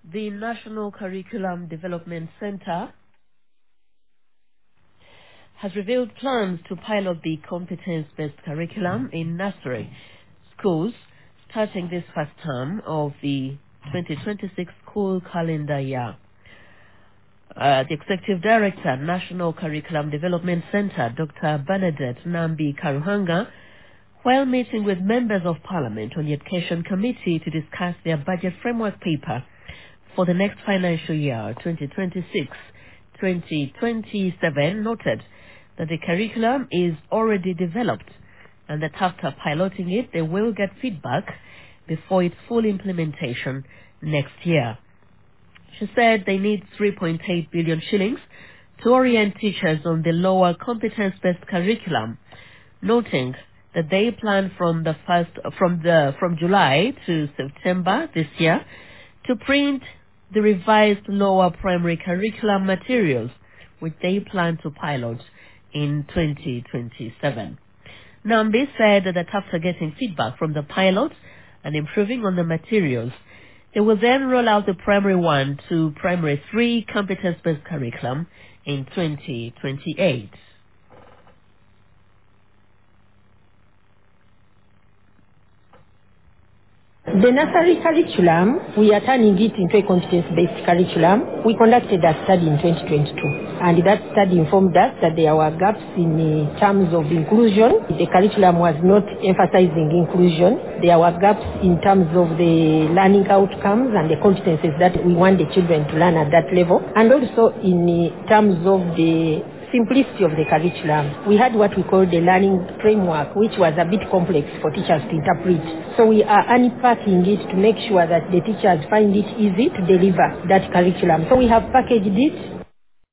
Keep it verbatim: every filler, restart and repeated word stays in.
The National Curriculum Development Center has revealed plans to pilot the competence-based curriculum in nursery schools starting this first term of the twenty twenty-six school calendar year. Uh, the Executive Director, National Curriculum Development Center, Doctor Bernadette Nambi Karuhanga, while meeting with members of Parliament on the Education Committee to discuss their budget framework paper for the next financial year, twenty twenty-six twenty twenty-seven, noted that the curriculum is already developed and that after piloting it, they will get feedback before its full implementation next year. She said they need three point eight billion shillings to orient teachers on the lower competence-based curriculum, noting that they plan from the first from the from July to September this year to print the revised lower primary curriculum materials, which they plan to pilot in twenty twenty-seven. Nambi said that after getting feedback from the pilots and improving on the materials, they will then roll out the primary one to primary three competence-based curriculum in twenty twenty-eight. The nursery curriculum, we are turning it into a competence-based curriculum. We conducted a study in twenty twenty-two, and that study informed us that there were gaps in uh, terms of inclusion. The curriculum was not emphasizing inclusion. There were gaps in terms of the learning outcomes and the competences that we want the children to learn at that level, and also in uh, terms of the simplicity of the curriculum. We had what we call the learning framework, which was a bit complex for teachers to interpret. So we are unpacking it to make sure that the teachers find it easy to deliver that curriculum. So we have packaged it